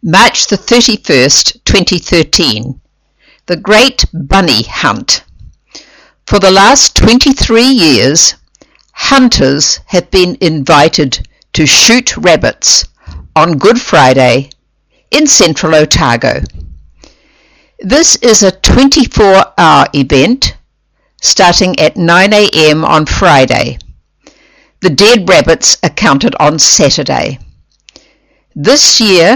March the 31st, 2013. The Great Bunny Hunt. For the last 23 years, hunters have been invited to shoot rabbits on Good Friday in central Otago. This is a 24-hour event starting at 9 a.m. on Friday. The dead rabbits are counted on Saturday. This year,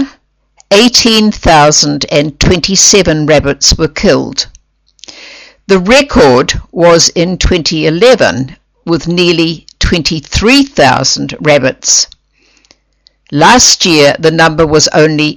18,027 rabbits were killed. The record was in 2011 with nearly 23,000 rabbits. Last year the number was only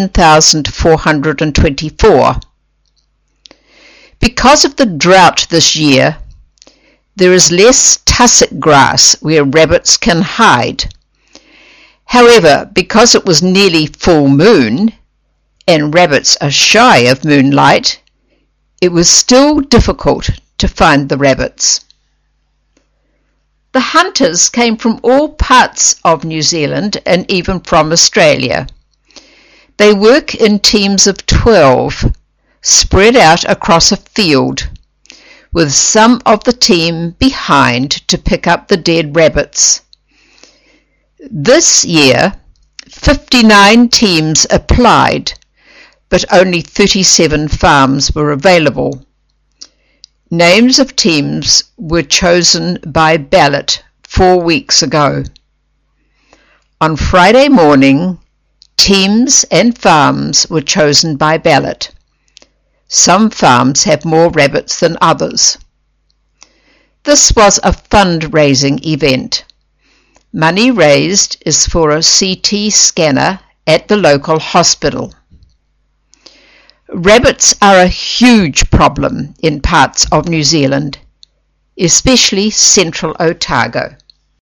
10,424. Because of the drought this year, there is less tussock grass where rabbits can hide. However, because it was nearly full moon, and rabbits are shy of moonlight, it was still difficult to find the rabbits. The hunters came from all parts of New Zealand and even from Australia. They work in teams of 12, spread out across a field, with some of the team behind to pick up the dead rabbits. This year, 59 teams applied, but only 37 farms were available. Names of teams were chosen by ballot 4 weeks ago. On Friday morning, teams and farms were chosen by ballot. Some farms have more rabbits than others. This was a fundraising event. Money raised is for a CT scanner at the local hospital. Rabbits are a huge problem in parts of New Zealand, especially central Otago.